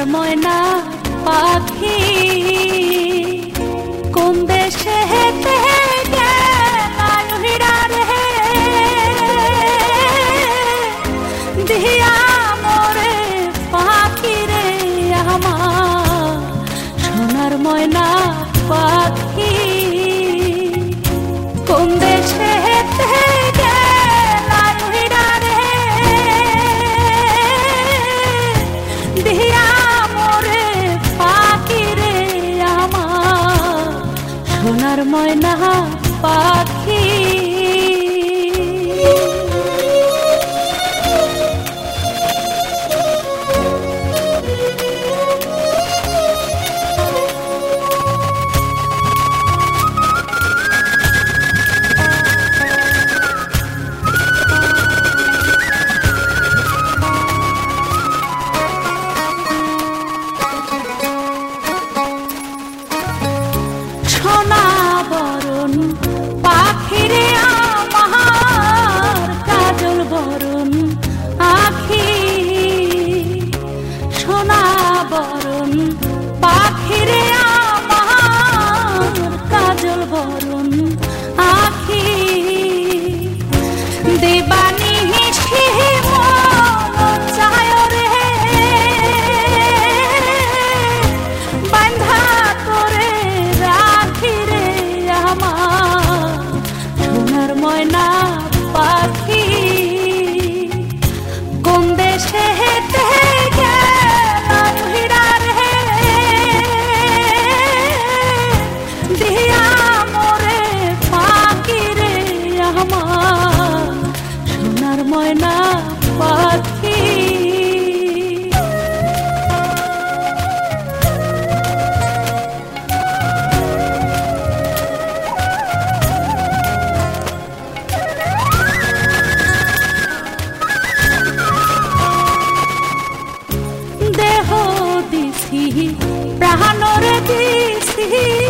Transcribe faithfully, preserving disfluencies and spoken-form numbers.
সোনার ময়না পাখি কোন দেশে হেতে গেলা রে দিয়া মোরে পাখি রে আমার সোনার ময়না পাখি কোন দেশে হেতে গেলা রে দিয়া মোরে পাখি রে আমার সোনার ময়না পাখি। সোনা বরণ পাখিরে আমার কাজল বরণ আখি সোনা বরণ পাখিরে আমার কাজল বরণ আখি দেবানি ময়না পাখি কোন দেশে হেতে গেলা রে দিয়া মোরে পাখি রে আমার সোনার ময়না পাখি। দেহ দিছি প্রাণরে দিছি